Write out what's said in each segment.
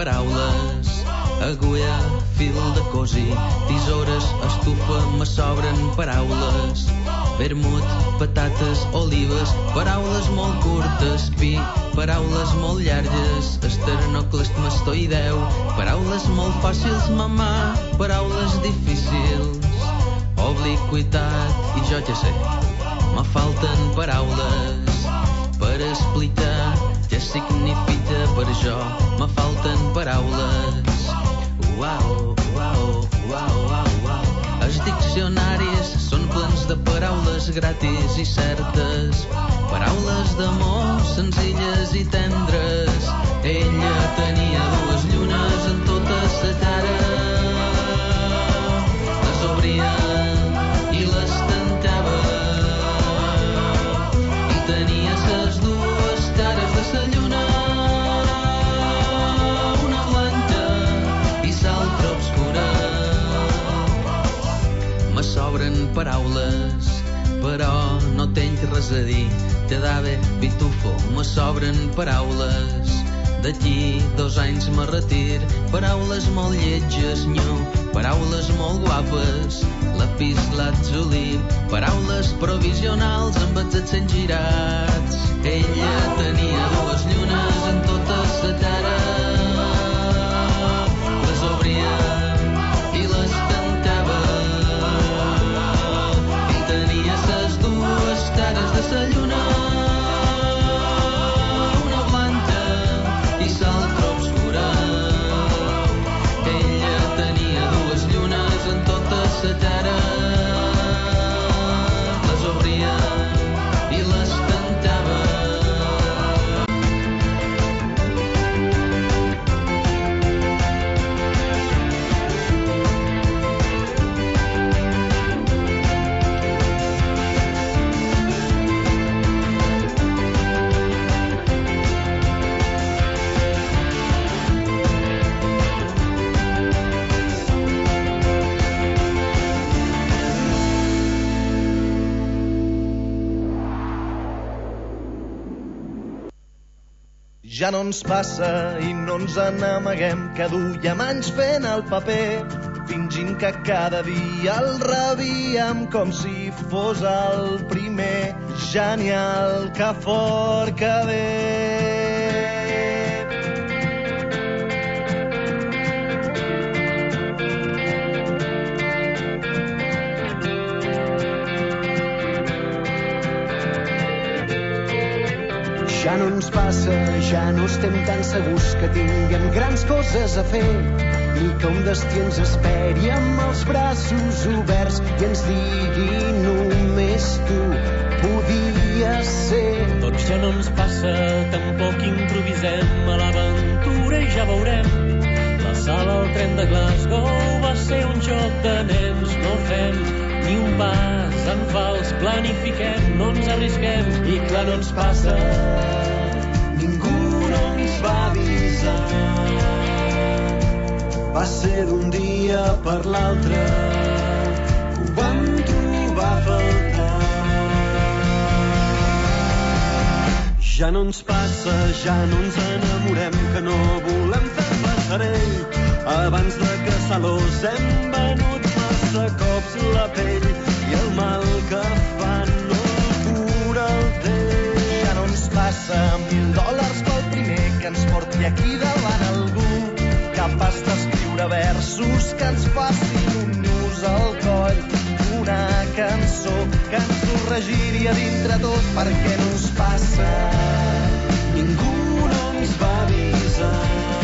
paraules. Agulla, fil de cosir, tisores, estufa, me sobren paraules. Vermut, patates, olives, paraules molt curtes, pi, paraules molt llargues, esternoclesmastoideu, paraules molt fàcils, mamà, paraules difícils, obliquitat, i jo ja sé, me falten paraules per explicar què significa per jo, me falten paraules. Uau, uau, uau, uau, uau. Els diccionaris són plens de paraules gratis i certes, paraules d'amor senzilles i tendres. Ella tenia 2 llunes en tota sa cara, les obria i les tancava, i tenia ses 2 cares de sa lluna, una blanca i l'altra obscura. Me sobren paraules, però no tenc res a dir. Quedava pitufo, me sobren paraules. D'aquí 2 anys me retir. Paraules molt lletges, nyo, paraules molt guapes. Lapislatzuli, paraules provisionals amb els accents girats. Ella tenia 2 llunes en tota sa cara, les obria i les tancava, i tenia ses 2 cares de sa lluna, una blanca i l'altra obscura. Ella tenia 2 llunes en tota sa cara, les obria i les tancava. Ja no ens passa i no ens n'amaguem, que duiem anys fent el paper, fingint que cada dia el rebíem com si fos el primer. Genial, que fort que ve. Ja no ens passa, ja no estem tan segurs que tinguem grans coses a fer, ni que un destí ens esperi amb els braços oberts i ens digui només tu podies ser. Doncs ja no ens passa, tampoc improvisem a l'aventura i ja veurem. La sala al tren de Glasgow va ser un joc de nens, no fem ni un pas en fals, planifiquem, no ens arrisquem, i clar no ens passa. Ningú no ens va avisar, va ser d'un dia per l'altre, ho vam trobar a faltar. Ja no ens passa, ja no ens enamorem, que no volem fer passarell. Abans de caçar-los hem venut massa cops la pell, i el mal que fan no cura el temps. Ja no ens passa, $1.000 pel primer que ens porti aquí davant algú capaç d'escriure versos que ens facin un nus al coll, una cançó que ens ho regiria dintre tot. Perquè no ens passa, ningú no ens va avisar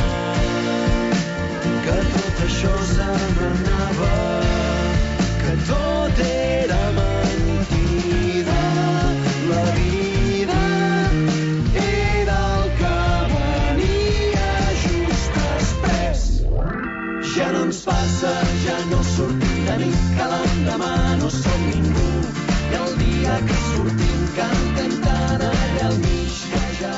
que tot això s'anava, que tot era mentida, la vida era el que venia just després. Ja no ens passa, ja no sortim de nit, que l'endemà no som ningú, i el dia que sortim cantem tant allà al mig que ja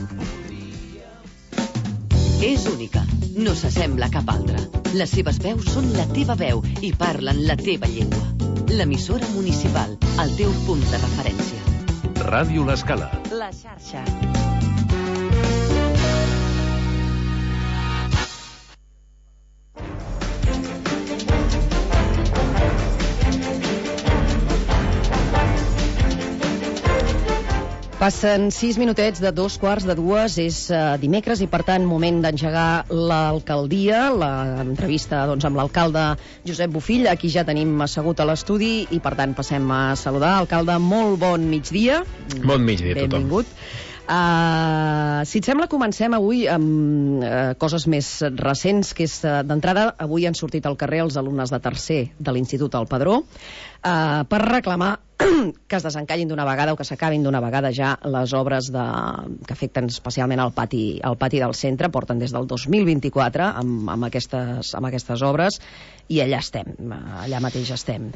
És única, no s'assembla a cap altra. Les seves veus són la teva veu i parlen la teva llengua. L'emissora municipal, el teu punt de referència. Ràdio L'Escala. La xarxa. Passen 6 minutets de 2:15, és dimecres i per tant moment d'engegar l'alcaldia, l'entrevista amb l'alcalde Josep Bofill, a qui ja tenim assegut a l'estudi i per tant passem a saludar. Alcalde, molt bon migdia. Bon migdia a tothom. Benvingut. Si et sembla, comencem avui amb coses més recents, que és d'entrada, avui han sortit al carrer els alumnes de tercer de l'Institut El Padró per reclamar que es desencallin d'una vegada o que s'acabin d'una vegada ja les obres que afecten especialment al pati del centre. Porten des del 2024 amb aquestes obres i allà estem, allà mateix estem.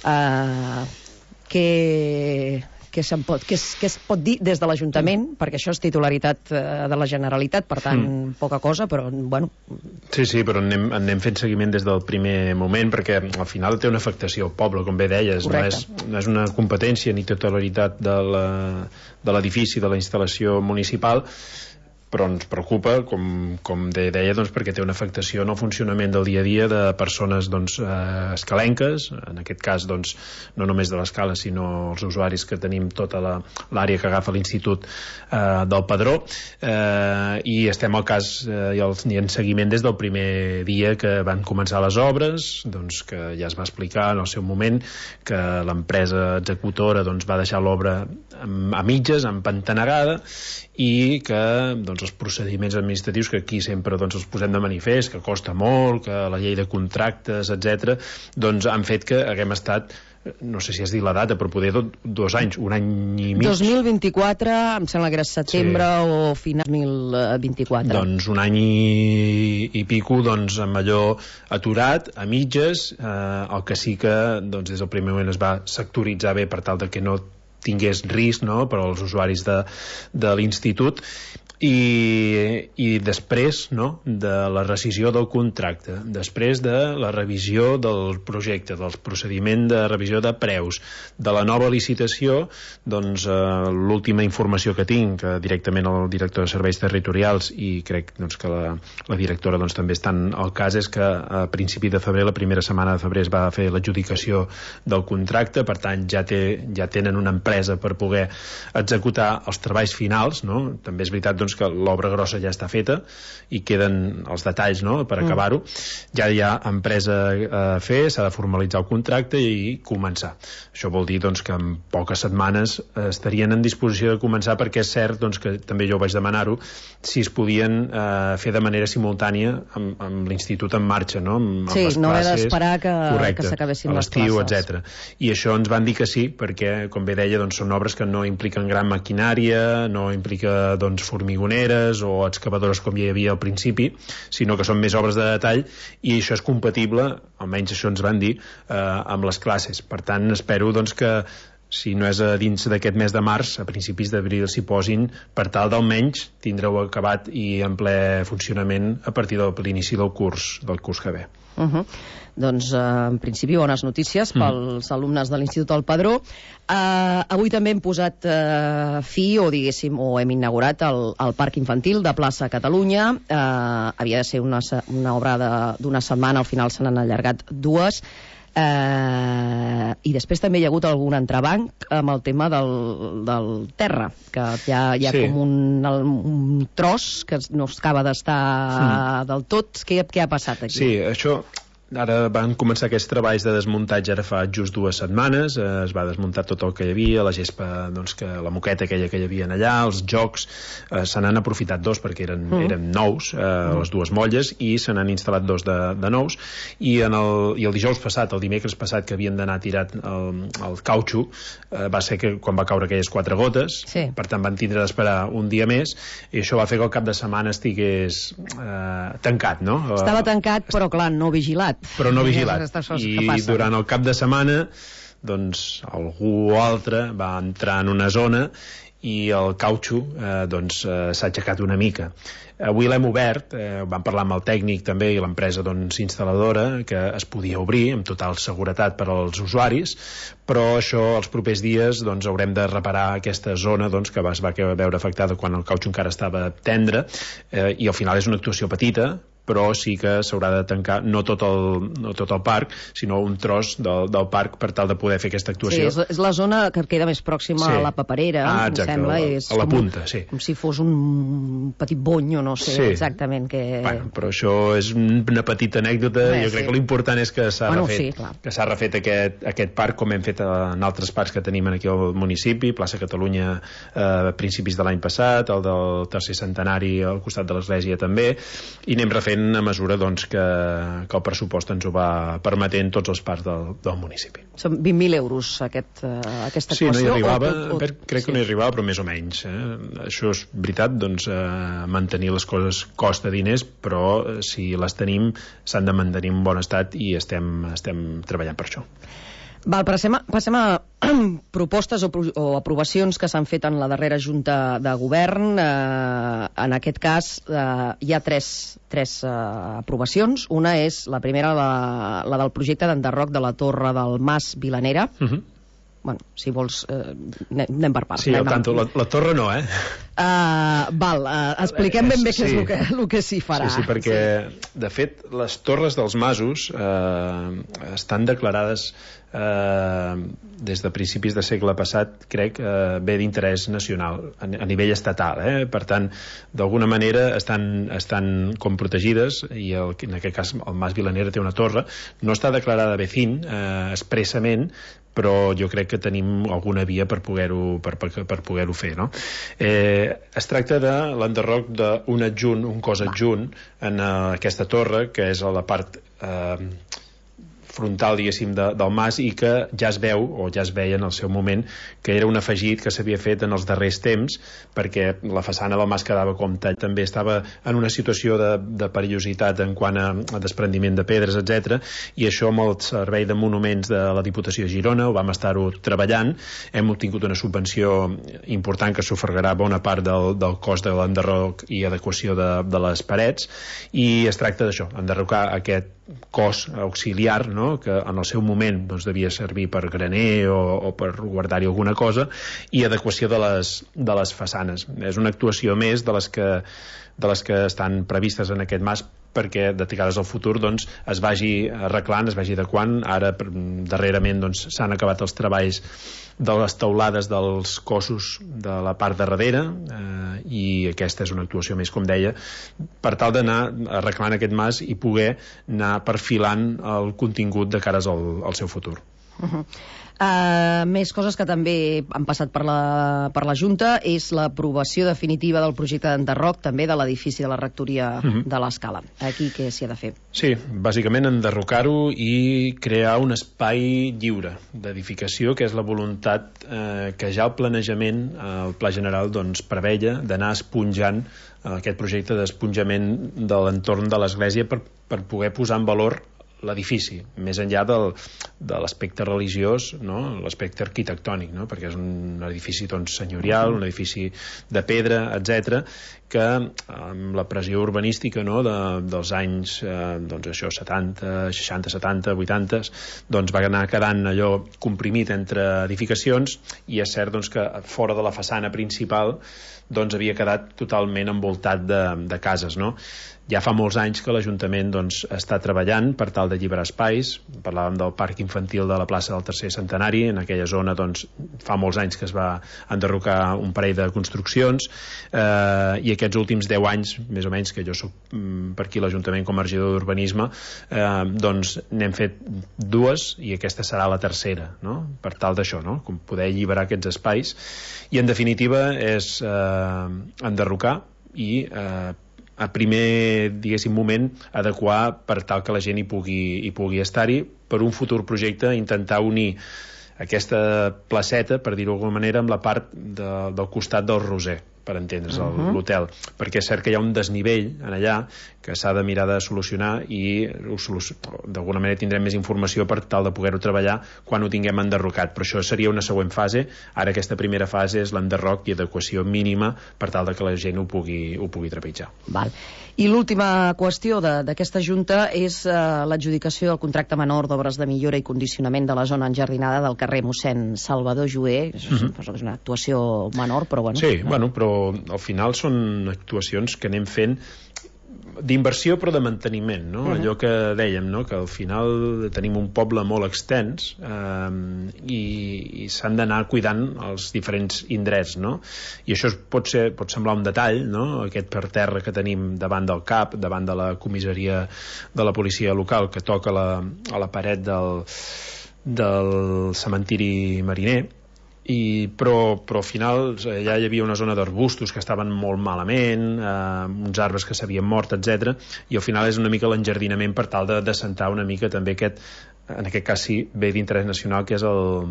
Què es pot dir des de l'Ajuntament? Perquè això és titularitat de la Generalitat, per tant, poca cosa, però, bueno... Sí, però anem fent seguiment des del primer moment, perquè al final té una afectació al poble, com bé deies. No és una competència ni titularitat de l'edifici, de la instal·lació municipal, però ens preocupa, com deia, perquè té una afectació en el funcionament del dia a dia de persones escalenques, en aquest cas no només de l'escala, sinó els usuaris que tenim tota l'àrea que agafa l'Institut del Padró, i estem al cas i en seguiment des del primer dia que van començar les obres, que ja es va explicar en el seu moment que l'empresa executora va deixar l'obra a mitges, empantanegada, i que els procediments administratius, que aquí sempre els posem de manifest, que costa molt, que la llei de contractes, etc., han fet que haguem estat, no sé si has dit la data, però poder 2 anys, 1 any i mig. 2024, em sembla que era setembre o final 2024. 1 any i pico, amb allò aturat, a mitges, el que sí que des del primer moment es va sectoritzar bé per tal de que no tingués risc per als usuaris de l'institut, i després de la rescissió del contracte, després de la revisió del projecte, del procediment de revisió de preus, de la nova licitació, l'última informació que tinc, que directament el director de serveis territorials, i crec que la directora també estan al cas, és que a principi de febrer, la primera setmana de febrer, es va fer l'adjudicació del contracte, per tant ja tenen una empresa per poder executar els treballs finals, també és veritat que l'obra grossa ja està feta i queden els detalls per acabar-ho. Ja hi ha empresa a fer, s'ha de formalitzar el contracte i començar. Això vol dir que en poques setmanes estarien en disposició de començar, perquè és cert que també jo vaig demanar-ho, si es podien fer de manera simultània amb l'institut en marxa, amb sí, les classes, no haver d'esperar que s'acabessin les classes, etc. I això ens van dir que sí, perquè, com bé deia, són obres que no impliquen gran maquinària, no implica formigoneres o excavadores com hi havia al principi, sinó que són més obres de detall, i això és compatible, almenys això ens van dir, amb les classes. Per tant, espero que si no és a dins d'aquest mes de març, a principis d'abril s'hi posin, per tal d'almenys tindreu acabat i en ple funcionament a partir de l'inici del curs que ve. Doncs, en principi, bones notícies pels alumnes de l'Institut del Padró. Avui també hem posat fi, o hem inaugurat el Parc Infantil de Plaça Catalunya. Havia de ser una obra d'una setmana, al final se n'han allargat 2. I després també hi ha hagut algun entrebanc amb el tema del terra, que hi ha com un tros que no acaba d'estar del tot. Què ha passat aquí? Sí, això... Ara van començar aquests treballs de desmuntatge ara fa just 2 setmanes, es va desmuntar tot el que hi havia, la gespa, la moqueta aquella que hi havia allà, els jocs, se n'han aprofitat 2 perquè eren nous, les 2 molles, i se n'han instal·lat 2 de nous, i el dijous passat, el dimecres passat, que havien d'anar tirat el cautxo, va ser que quan va caure aquelles 4 gotes, per tant van tindre d'esperar un dia més, i això va fer que el cap de setmana estigués tancat, no? Estava tancat, però clar, no vigilat. Però no vigilat, i durant el cap de setmana algú o altre va entrar en una zona i el cautxo s'ha aixecat una mica. Avui l'hem obert, vam parlar amb el tècnic també i l'empresa instal·ladora, que es podia obrir amb total seguretat per als usuaris, però això els propers dies haurem de reparar aquesta zona que es va veure afectada quan el cautxo encara estava tendre, i al final és una actuació petita, però sí que s'haurà de tancar no tot el parc, sinó un tros del parc per tal de poder fer aquesta actuació. Sí, és la zona que queda més pròxima a la Paperera, em sembla. A la punta, sí. Com si fos un petit bony, o no sé exactament què... Bueno, però això és una petita anècdota. Jo crec que l'important és que s'ha refet aquest parc, com hem fet en altres parcs que tenim aquí al municipi, Plaça Catalunya a principis de l'any passat, el del tercer centenari al costat de l'església també, i anem refent a mesura que el pressupost ens ho va permetent tots els parcs del municipi. Són 20.000 euros aquesta actuació? Sí, no hi arribava, crec que no hi arribava, però més o menys. Això és veritat, mantenir les coses costa diners, però si les tenim s'han de mantenir en bon estat i estem treballant per això. Val, passem a propostes o aprovacions que s'han fet en la darrera Junta de Govern. En aquest cas hi ha tres aprovacions. Una és, la primera, la del projecte d'enderroc de la Torre del Mas Vilanera. Bueno, si vols, anem per parts. Sí, al tanto, la torre no, expliquem ben bé què és el que s'hi farà. Sí, perquè, de fet, les torres dels masos estan declarades des de principis de segle passat, crec, bé d'interès nacional, a nivell estatal. Per tant, d'alguna manera estan com protegides, i en aquest cas el Mas Vilanera té una torre, no està declarada BCIN expressament, però jo crec que tenim alguna via per poder-ho fer, no? Es tracta de l'enderroc d'un cos adjunt en aquesta torre, que és a la part frontal, diguéssim, del mas, i que ja es veu, o ja es veia en el seu moment, que era un afegit que s'havia fet en els darrers temps, perquè la façana del mas quedava com tall, també estava en una situació de perillositat en quant a desprendiment de pedres, etc. I això amb el Servei de Monuments de la Diputació de Girona ho vam estar-ho treballant. Hem obtingut una subvenció important que sufragarà bona part del cost de l'enderroc i adequació de les parets, i es tracta d'això, enderrocar aquest cos auxiliar, no?, que en el seu moment devia servir per graner o per guardar-hi alguna cosa, i adequació de les façanes. És una actuació més de les que estan previstes en aquest mas, perquè de cares al futur es vagi arreglant, es vagi adequant. Ara darrerament s'han acabat els treballs de les teulades dels cossos de la part de darrere, i aquesta és una actuació més, com deia, per tal d'anar arreglant aquest mas i poder anar perfilant el contingut de cares al seu futur. Més coses que també han passat per la Junta és l'aprovació definitiva del projecte d'enderroc també de l'edifici de la rectoria de l'Escala. Aquí què s'hi ha de fer? Sí, bàsicament enderrocar-ho i crear un espai lliure d'edificació, que és la voluntat que ja el planejament, el Pla General, preveia d'anar esponjant aquest projecte d'esponjament de l'entorn de l'església per poder posar en valor l'edifici, més enllà de l'aspecte religiós, no?, l'aspecte arquitectònic, no?, perquè és un edifici senyorial, un edifici de pedra, etc., que amb la pressió urbanística, no?, dels anys 70, 60, 70, 80, va anar quedant allò comprimit entre edificacions, i és cert que fora de la façana principal havia quedat totalment envoltat de cases, no? Ja fa molts anys que l'Ajuntament està treballant per tal d'alliberar espais. Parlàvem del parc infantil de la plaça del tercer centenari. En aquella zona fa molts anys que es va enderrocar un parell de construccions, i aquests últims 10 anys, més o menys, que jo soc per aquí l'Ajuntament com a regidor d'urbanisme, n'hem fet 2, i aquesta serà la tercera, no?, per tal d'això, no?, com poder alliberar aquests espais. I en definitiva és enderrocar i a primer, diguéssim, moment, adequar per tal que la gent hi pugui estar-hi, per un futur projecte intentar unir aquesta placeta, per dir-ho d'alguna manera, amb la part del costat del Roser, per entendre's, l'hotel, perquè és cert que hi ha un desnivell en allà que s'ha de mirar de solucionar, i d'alguna manera tindrem més informació per tal de poder-ho treballar quan ho tinguem enderrocat, però això seria una següent fase. Ara aquesta primera fase és l'enderroc i adequació mínima per tal de que la gent ho pugui trepitjar. Val. I l'última qüestió d'aquesta Junta és l'adjudicació del contracte menor d'obres de millora i condicionament de la zona enjardinada del carrer mossèn Salvador Jover. És una actuació menor, però bueno. Sí, però al final són actuacions que anem fent d'inversió però de manteniment, no? Allò que dèiem, no? Que al final tenim un poble molt extens i s'han d'anar cuidant els diferents indrets, no? I això pot semblar un detall, no? Aquest per terra que tenim davant del CAP, davant de la comissaria de la policia local, que toca a la paret del cementiri mariner, però al final ja hi havia una zona d'arbustos que estaven molt malament, uns arbres que s'havien mort, etc. I al final és una mica l'enjardinament per tal de sentar una mica també en aquest cas sí, bé d'interès nacional, que és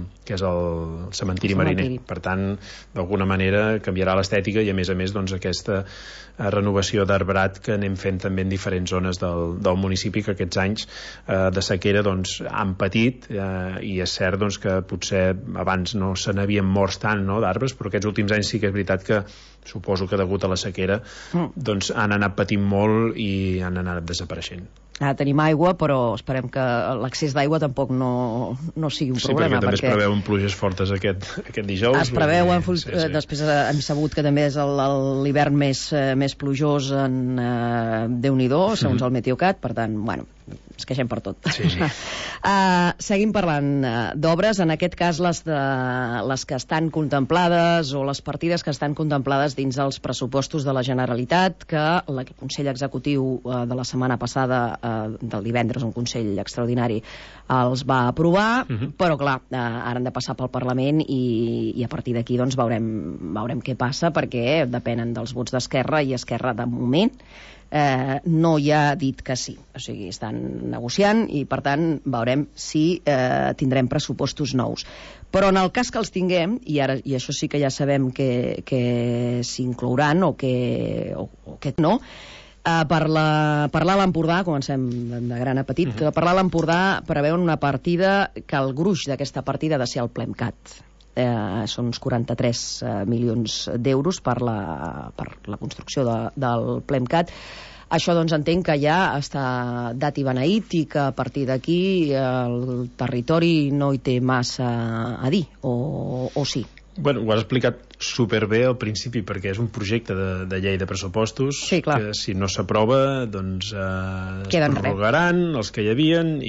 el cementiri mariner. Per tant, d'alguna manera canviarà l'estètica i a més doncs aquesta renovació d'arbrat que anem fent també en diferents zones del municipi, que aquests anys de sequera doncs han patit, i és cert doncs que potser abans no se n'havien morts tant, no, d'arbres, però aquests últims anys sí que és veritat que suposo que degut a la sequera doncs han anat patint molt i han anat desapareixent. Tenim aigua, però esperem que l'accés d'aigua tampoc no sigui un problema. Sí, perquè també es preveuen pluges fortes aquest dijous. Es preveuen, després hem sabut que també és l'hivern més plujós en Déu-n'hi-do, segons el Meteocat, per tant, bueno, ens queixem per tot. Sí. Seguim parlant d'obres, en aquest cas les que estan contemplades o les partides que estan contemplades dins els pressupostos de la Generalitat, que el Consell Executiu de la setmana passada, del divendres, un Consell extraordinari, els va aprovar, però clar, ara han de passar pel Parlament i a partir d'aquí doncs veurem què passa, perquè depenen dels vots d'Esquerra, i Esquerra de moment no hi ha dit que sí, o sigui, estan negociant i per tant veurem si tindrem pressupostos nous. Però en el cas que els tinguem, i això sí que ja sabem que s'inclouran o que no, per l'Alt Empordà, comencem de gran a petit, que per l'Alt Empordà preveuen una partida que el gruix d'aquesta partida ha de ser el PLEMCAT. Són uns 43 milions d'euros per la construcció del PLEMCAT. Això doncs entenc que ja està dat i beneït i que a partir d'aquí el territori no hi té massa a dir, o sí? Bueno, ho has explicat superbé al principi, perquè és un projecte de llei de pressupostos, sí, que si no s'aprova doncs es prorrogaran els que hi havien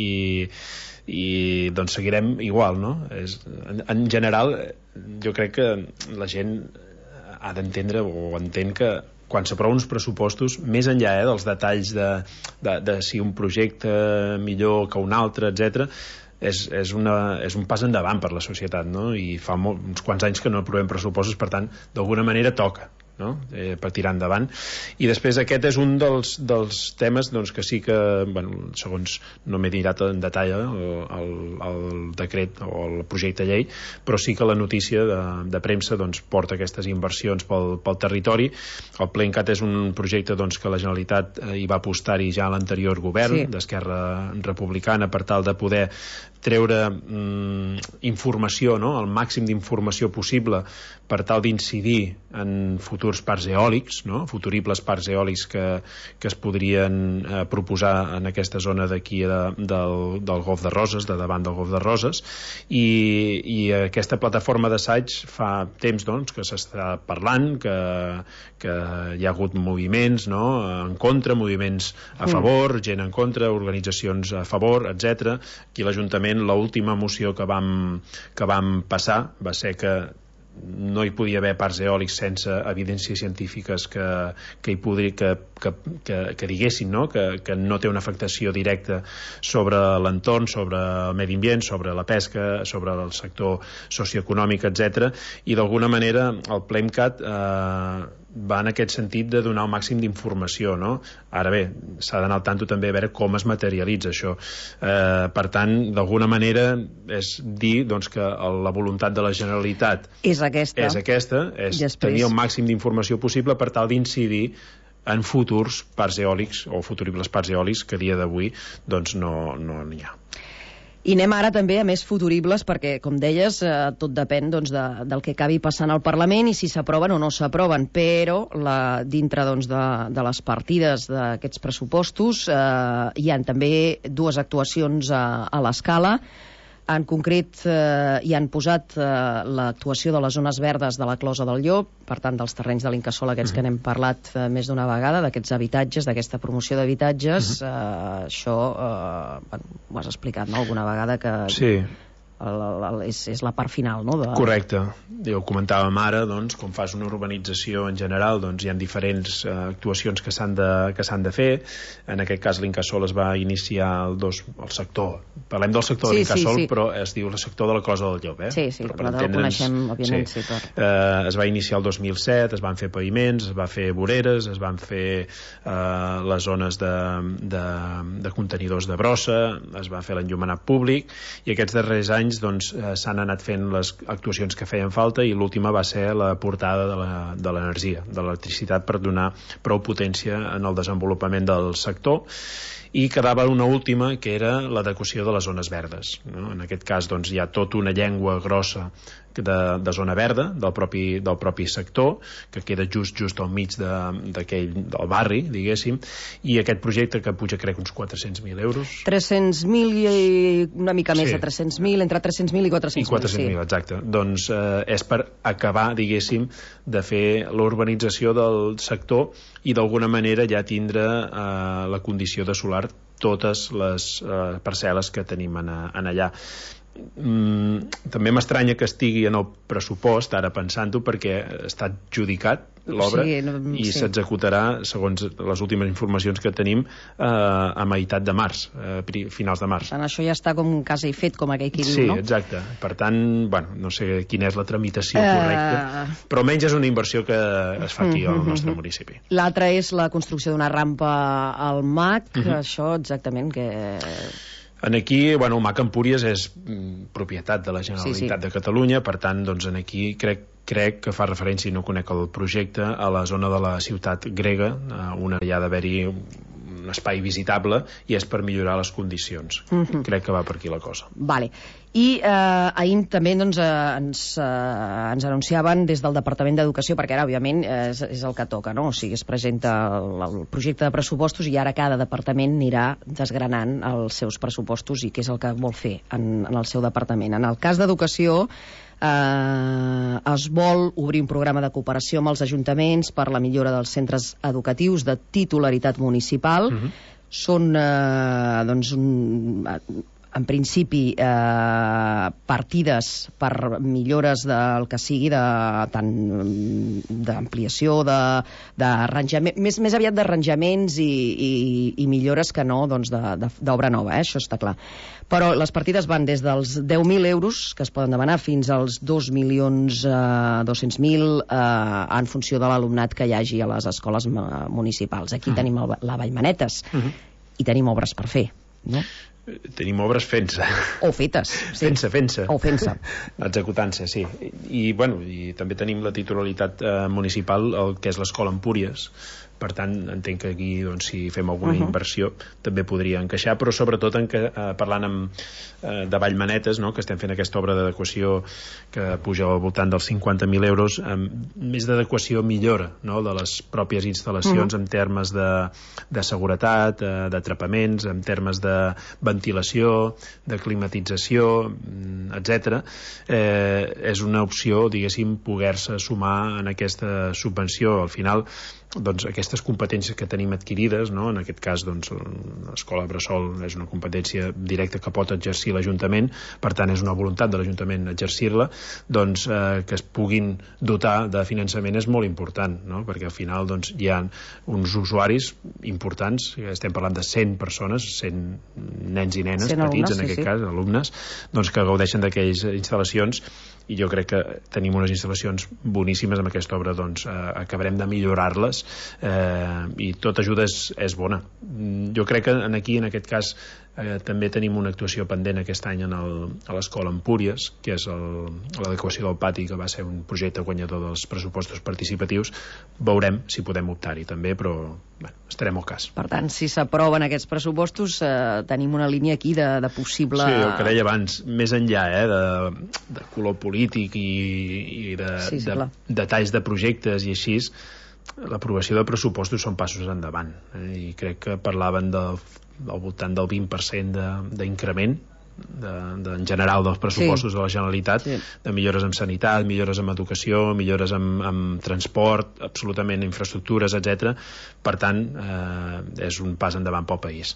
i doncs seguirem igual, no? En general, jo crec que la gent ha d'entendre o entén que quan s'aproven uns pressupostos, més enllà dels detalls de si un projecte millor que un altre, etc., és un pas endavant per la societat, no? I fa uns quants anys que no aprovem pressupostos, per tant, d'alguna manera toca, no? Per tirar endavant. I després aquest és un dels temes doncs, que sí que, bueno, segons no m'he mirat en detall el decret o el projecte de llei, però sí que la notícia de premsa doncs, porta aquestes inversions pel territori. El PLEMCAT és un projecte doncs, que la Generalitat hi va apostar-hi ja a l'anterior govern d'Esquerra Republicana per tal de poder treure informació, no? El màxim d'informació possible per tal d'incidir en futurs parcs eòlics, no? Futuribles parcs eòlics que es podrien proposar en aquesta zona d'aquí del Golf de Roses, de davant del Golf de Roses, i aquesta plataforma d'assaig fa temps doncs, que s'està parlant, que hi ha hagut moviments, no? En contra, moviments a favor, gent en contra, organitzacions a favor, etc. Aquí l'Ajuntament, l'última moció que vam passar va ser que no hi podia haver parcs eòlics sense evidències científiques que diguessin, no? Que no té una afectació directa sobre l'entorn, sobre el medi ambient, sobre la pesca, sobre el sector socioeconòmic, etc. I d'alguna manera el PLEMCAT va en aquest sentit de donar el màxim d'informació, no? Ara bé, s'ha d'anar al tanto també a veure com es materialitza això. Per tant, d'alguna manera és dir doncs, que la voluntat de la Generalitat és aquesta, tenir el màxim d'informació possible per tal d'incidir en futurs parcs eòlics o futuribles parcs eòlics que a dia d'avui doncs no n'hi ha. I anem ara també a més futuribles, perquè, com deies, tot depèn doncs, del que acabi passant al Parlament i si s'aproven o no s'aproven, però dintre doncs, de les partides d'aquests pressupostos hi ha també dues actuacions a l'escala. En concret, hi han posat l'actuació de les zones verdes de la Closa del Llop, per tant, dels terrenys de l'Incasòl, aquests que n'hem parlat més d'una vegada, d'aquests habitatges, d'aquesta promoció d'habitatges. Això ho has explicat, no?, alguna vegada, que... Sí. És la part final, no? Correcte. Ja ho comentàvem ara, doncs, com fas una urbanització en general, doncs hi ha diferents actuacions que s'han de fer. En aquest cas l'Incasòl es va iniciar el sector. Parlem del sector de l'Incasòl, però es diu el sector de la Closa del Llop, Sí, nosaltres el coneixem, òbviament, sí. Es va iniciar el 2007, es van fer paviments, es va fer voreres, es van fer les zones de contenidors de brossa, es va fer l'enllumenat públic, i aquests darrers anys s'han anat fent les actuacions que feien falta, i l'última va ser la portada de l'energia, de l'electricitat, per donar prou potència en el desenvolupament del sector. I quedava una última, que era l'adequació de les zones verdes, no? En aquest cas hi ha tota una llengua grossa de zona verda del propi sector, que queda just al mig del barri, diguéssim, i aquest projecte, que puja crec uns 400.000 euros. 300.000 i una mica més de 300.000, entre 300.000 i 400.000. I 400.000, exacte. Doncs és per acabar, diguéssim, de fer l'urbanització del sector i d'alguna manera ja tindre la condició de solar totes les parcel·les que tenim en allà. També m'estranya que estigui en el pressupost, ara pensant-ho, perquè està adjudicat l'obra i s'executarà, segons les últimes informacions que tenim, a meitat de març, finals de març. Per tant, això ja està com quasi fet, com aquell qui diu, no? Sí, exacte. Per tant, no sé quina és la tramitació correcta, però almenys és una inversió que es fa aquí al nostre municipi. L'altra és la construcció d'una rampa al MAC, això exactament que... Aquí, el MAC Empúries és propietat de la Generalitat de Catalunya, per tant, aquí crec que fa referència, i no conec el projecte, a la zona de la ciutat grega, on hi ha d'haver-hi un espai visitable, i és per millorar les condicions. Crec que va per aquí la cosa. Vale. I ahir també ens anunciaven des del Departament d'Educació, perquè ara, òbviament, és el que toca, no? O sigui, es presenta el projecte de pressupostos i ara cada departament anirà desgranant els seus pressupostos i què és el que vol fer en el seu departament. En el cas d'Educació, es vol obrir un programa de cooperació amb els ajuntaments per la millora dels centres educatius de titularitat municipal. Són, en principi, partides per millores del que sigui, tant d'ampliació, d'arranjament, més aviat d'arranjaments i millores que no d'obra nova, això està clar. Però les partides van des dels 10.000 euros, que es poden demanar, fins als 2.200.000 en funció de l'alumnat que hi hagi a les escoles municipals. Aquí tenim la Vallmanetes i tenim obres per fer, no? Tenim obres fent-se. O fetes. Sí. Fent-se. O fent-se. Executant-se, sí. I també tenim la titularitat municipal, el que és l'Escola Empúries. Per tant, entenc que aquí, si fem alguna inversió, també podria encaixar, però sobretot parlant de Vallmanetes, no?, que estem fent aquesta obra d'adequació que puja al voltant dels 50.000 euros, més d'adequació millora, no?, de les pròpies instal·lacions en termes de seguretat, d'atrapaments, en termes de ventilació, de climatització, etc. És una opció, diguéssim, poder-se sumar en aquesta subvenció. Al final, aquestes competències que tenim adquirides, no? En aquest cas, l'escola bressol és una competència directa que pot exercir l'Ajuntament, per tant és una voluntat de l'Ajuntament exercir-la, que es puguin dotar de finançament és molt important, no? Perquè al final hi ha uns usuaris importants, estem parlant de 100 persones, 100 nens i nenes petits, en aquest cas, alumnes, que gaudeixen d'aquelles instal·lacions, i jo crec que tenim unes instal·lacions boníssimes amb aquesta obra, acabarem de millorar-les, i tota ajuda és bona. Jo crec que aquí, en aquest cas, també tenim una actuació pendent aquest any a l'Escola Empúries, que és l'adequació del pati, que va ser un projecte guanyador dels pressupostos participatius. Veurem si podem optar-hi també, però estarem al cas. Per tant, si s'aproven aquests pressupostos, tenim una línia aquí de possible... Sí, el que deia abans, més enllà de color polític i de detalls de projectes i així, l'aprovació de pressupostos són passos endavant, i crec que parlaven al voltant del 20% d'increment en general dels pressupostos de la Generalitat, de millores en sanitat, millores en educació, millores en transport, absolutament infraestructures, etc. Per tant, és un pas endavant pel país.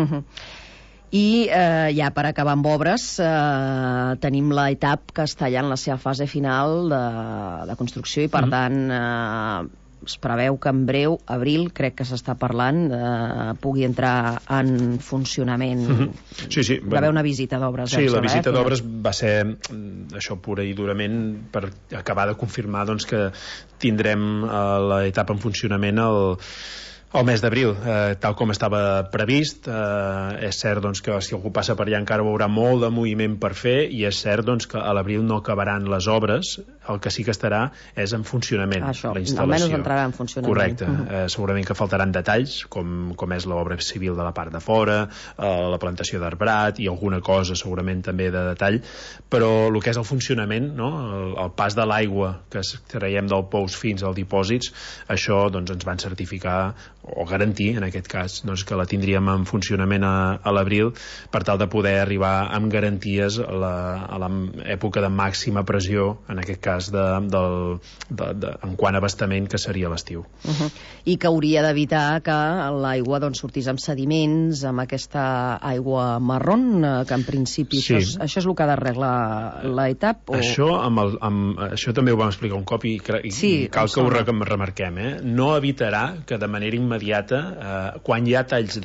I ja per acabar amb obres, tenim l'ETAP que està ja en la seva fase final de construcció i per tant es preveu que en breu, abril, crec que s'està parlant, pugui entrar en funcionament. Sí. Va haver una visita d'obres. Sí, la visita d'obres va ser això pura i durament per acabar de confirmar que tindrem l'etapa en funcionament el mes d'abril, tal com estava previst. És cert que si algú passa per allà encara veurà molt de moviment per fer, i és cert que a l'abril no acabaran les obres, el que sí que estarà és en funcionament, la instal·lació. Almenys entrarà en funcionament. Correcte. Segurament que faltaran detalls, com és l'obra civil de la part de fora, la plantació d'arbrat i alguna cosa segurament també de detall, però el que és el funcionament, el pas de l'aigua que traiem del pous fins als dipòsits, això ens van certificar o garantir, en aquest cas, que la tindríem en funcionament a l'abril per tal de poder arribar amb garanties a l'època de màxima pressió, en aquest cas en quant a abastament, que seria l'estiu. I que hauria d'evitar que l'aigua sortís amb sediments, amb aquesta aigua marrón, que en principi això és el que ha d'arreglar l'ETAP? Això també ho vam explicar un cop i cal que ho remarquem. No evitarà que de manera immediata, quan hi ha talls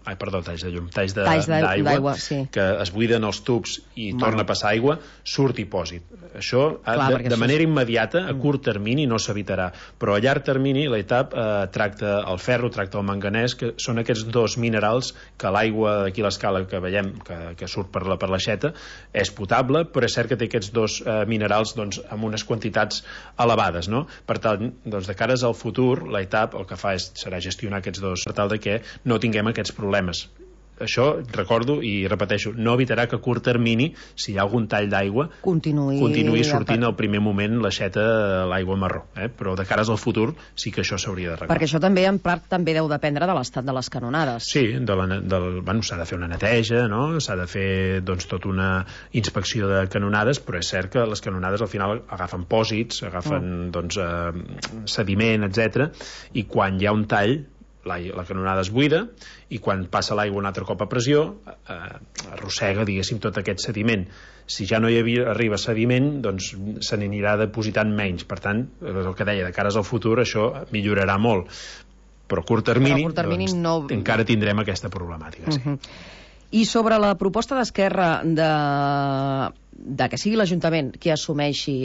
d'aigua, que es buiden els tubs i torna a passar aigua, surt dipòsit. Això de manera immediata, a curt termini, no s'evitarà, però a llarg termini l'ETAP tracta el ferro, tracta el manganès, que són aquests dos minerals que l'aigua d'aquí a l'escala que veiem que surt per l'aixeta és potable, però és cert que té aquests dos minerals amb unes quantitats elevades. Per tant, de cares al futur, l'ETAP el que fa serà gestionar aquests dos per tal de que no tinguem aquests problemes. Això, recordo i repeteixo, no evitarà que a curt termini, si hi ha algun tall d'aigua, continuï sortint al primer moment l'aigua marró, però de cares al futur sí que això s'hauria d'arreglar. Perquè això també en part també deu dependre de l'estat de les canonades. Sí, s'ha de fer una neteja, s'ha de fer tota una inspecció de canonades, però és cert que les canonades al final agafen pòsits, agafen sediment, etc. I quan hi ha un tall, la canonada es buida, i quan passa l'aigua un altre cop a pressió arrossega, diguéssim, tot aquest sediment. Si ja no hi arriba sediment, doncs se n'anirà depositant menys. Per tant, el que deia, de cares al futur això millorarà molt, però a curt termini encara tindrem aquesta problemàtica. I sobre la proposta d'Esquerra de que sigui l'Ajuntament qui assumeixi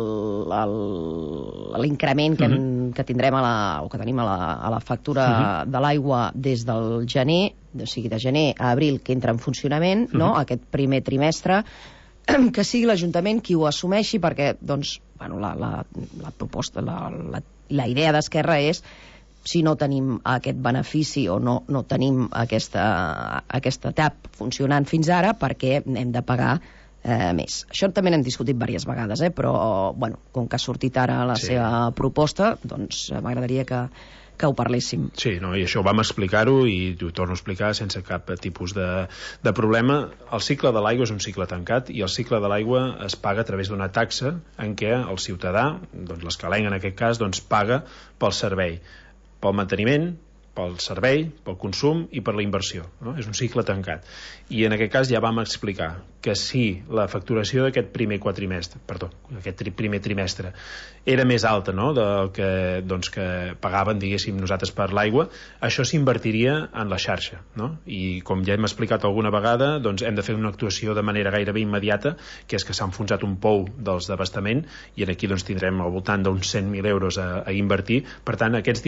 l'increment que tindrem o que tenim a la factura de l'aigua des del gener, o sigui, de gener a abril, que entra en funcionament, aquest primer trimestre, que sigui l'Ajuntament qui ho assumeixi, perquè la proposta, la idea d'Esquerra és, si no tenim aquest benefici o no tenim aquesta TAP funcionant fins ara, perquè hem de pagar més. Això també n'hem discutit diverses vegades, però com que ha sortit ara la seva proposta, doncs m'agradaria que ho parléssim. Sí, i això ho vam explicar-ho i ho torno a explicar sense cap tipus de problema. El cicle de l'aigua és un cicle tancat i el cicle de l'aigua es paga a través d'una taxa en què el ciutadà, l'escalenc en aquest cas, paga pel servei, pel manteniment, pel servei, pel consum i per la inversió. És un cicle tancat. I en aquest cas ja vam explicar que si la facturació d'aquest primer trimestre era més alta del que pagaven, diguéssim, nosaltres per l'aigua, això s'invertiria en la xarxa. I com ja hem explicat alguna vegada, hem de fer una actuació de manera gairebé immediata, que és que s'ha enfonsat un pou dels d'abastament i aquí tindrem al voltant d'uns 100.000 euros a invertir. Per tant, aquests